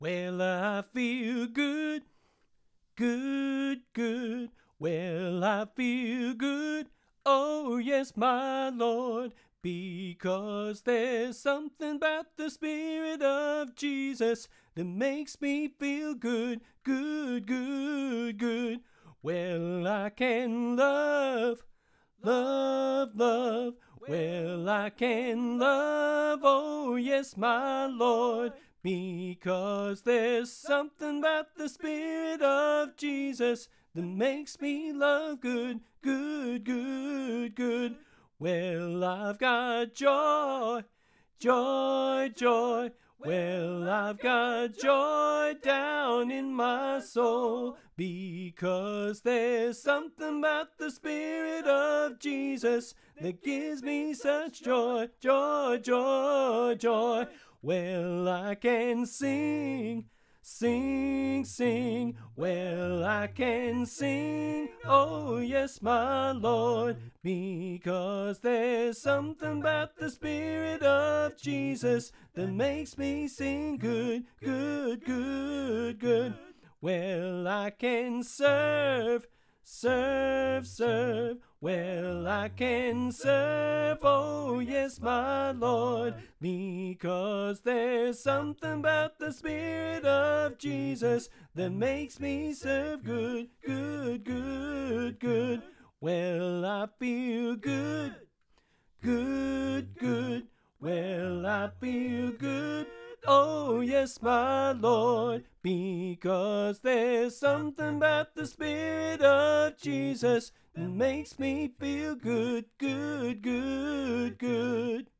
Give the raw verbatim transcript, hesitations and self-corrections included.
Well, I feel good, good, good. Well, I feel good. Oh, yes, my Lord, because there's something about the Spirit of Jesus that makes me feel good, good, good, good. Well, I can love, love, love. Well, I can love, oh, yes, my Lord, because there's something about the Spirit of Jesus that makes me love good, good, good, good. Well, I've got joy, joy, joy. Well, I've got joy down in my soul because there's something about the Spirit of Jesus that gives me such joy, joy, joy, joy. Well, I can sing, sing, sing. Well, I can sing, oh yes, my Lord, because there's something about the Spirit of Jesus that makes me sing good, good, good, good. Well, I can serve, serve, serve. Well, I can serve, oh yes, my Lord, because there's something about the Spirit of Jesus that makes me serve good, good, good, good. Well, I feel good, good, good. Well, I feel good. Oh, yes, my Lord, because there's something about the Spirit of Jesus that makes me feel good, good, good, good.